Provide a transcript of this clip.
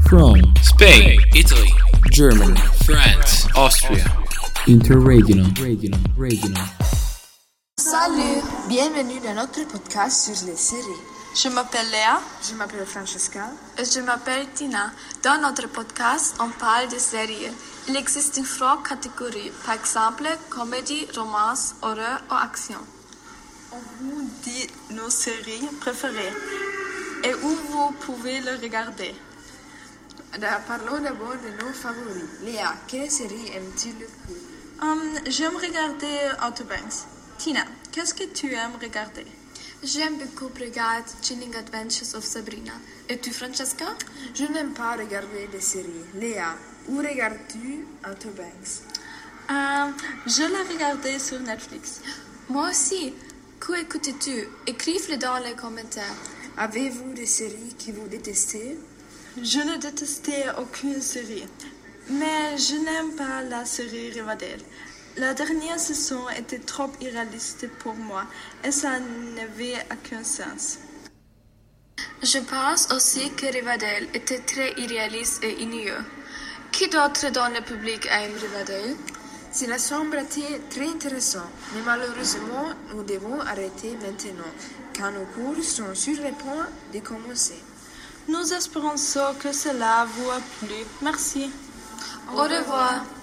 From Spain, Italy, Germany, France, Austria. Interregional. Salut, bienvenue dans notre podcast sur les séries. Je m'appelle Léa. Je m'appelle Francesca. Et je m'appelle Tina. Dans notre podcast, on parle de séries. Il existe une trois catégories, par exemple, comédie, romance, horreur ou action. On vous dit nos séries préférées et où vous pouvez les regarder. Parlons d'abord de nos favoris. Léa, quelle série aimes-tu le plus? J'aime regarder Outer Banks. Tina, qu'est-ce que tu aimes regarder? J'aime beaucoup regarder Chilling Adventures of Sabrina. Et tu, Francesca? Je n'aime pas regarder des séries. Léa, où regardes-tu Outer Banks? Je l'ai regardé sur Netflix. Moi aussi. Que écoutes-tu? Écrive-le dans les commentaires. Avez-vous des séries que vous détestez? Je ne détestais aucune série, mais je n'aime pas la série Riverdale. La dernière saison était trop irréaliste pour moi et ça n'avait aucun sens. Je pense aussi que Riverdale était très irréaliste et ennuyeux. Qui d'autre dans le public aime Riverdale? Cela semble très intéressant, mais malheureusement, nous devons arrêter maintenant, car nos cours sont sur le point de commencer. Nous espérons que cela vous a plu. Merci. Au revoir.